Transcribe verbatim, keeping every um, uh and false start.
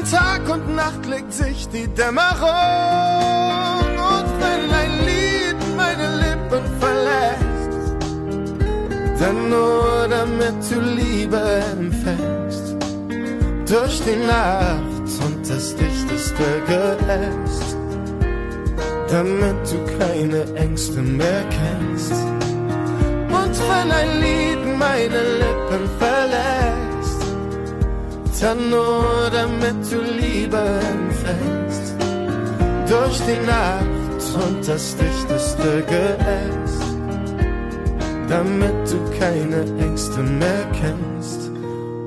Tag und Nacht legt sich die Dämmerung. Und wenn ein Lied meine Lippen verlässt, dann nur damit du Liebe empfängst. Durch die Nacht und das dichteste Geäst, damit du keine Ängste mehr kennst. Und wenn ein Lied meine Lippen verlässt, dann nur damit du Liebe empfängst. Durch die Nacht und das dichteste Geäst, damit du keine Ängste mehr kennst.